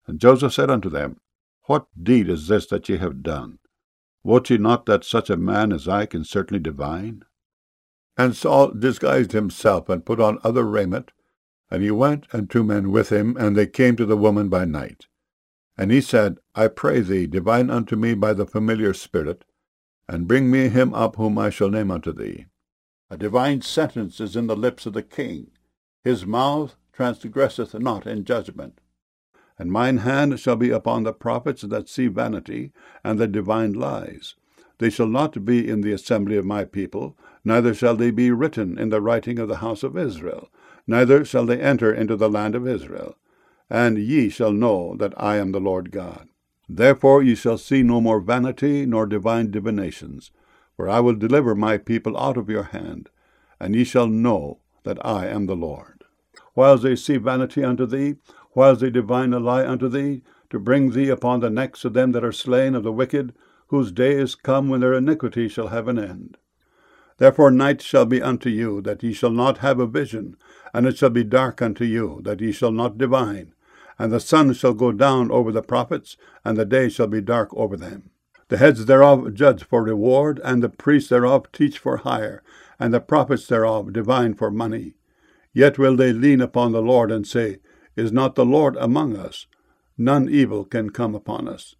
And Joseph said unto them, What deed is this that ye have done? Wot ye not that such a man as I can certainly divine? And Saul disguised himself, and put on other raiment, and he went, and 2 men with him, and they came to the woman by night. And he said, I pray thee, divine unto me by the familiar spirit, and bring me him up whom I shall name unto thee. A divine sentence is in the lips of the king. His mouth transgresseth not in judgment. And mine hand shall be upon the prophets that see vanity, and that divine lies. They shall not be in the assembly of my people, neither shall they be written in the writing of the house of Israel, neither shall they enter into the land of Israel. And ye shall know that I am the Lord God. Therefore ye shall see no more vanity, nor divine divinations, for I will deliver my people out of your hand, and ye shall know that I am the Lord. Whiles they see vanity unto thee, whiles they divine a lie unto thee, to bring thee upon the necks of them that are slain of the wicked, whose day is come when their iniquity shall have an end. Therefore night shall be unto you, that ye shall not have a vision, and it shall be dark unto you, that ye shall not divine. And the sun shall go down over the prophets, and the day shall be dark over them. The heads thereof judge for reward, and the priests thereof teach for hire, and the prophets thereof divine for money. Yet will they lean upon the Lord, and say, Is not the Lord among us? None evil can come upon us.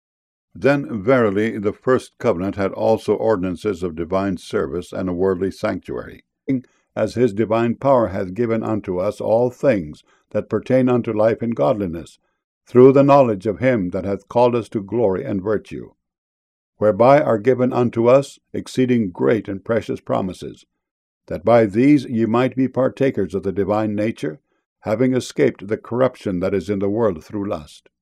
Then verily the first covenant had also ordinances of divine service and a worldly sanctuary, as his divine power hath given unto us all things that pertain unto life and godliness, through the knowledge of him that hath called us to glory and virtue, whereby are given unto us exceeding great and precious promises, that by these ye might be partakers of the divine nature, having escaped the corruption that is in the world through lust.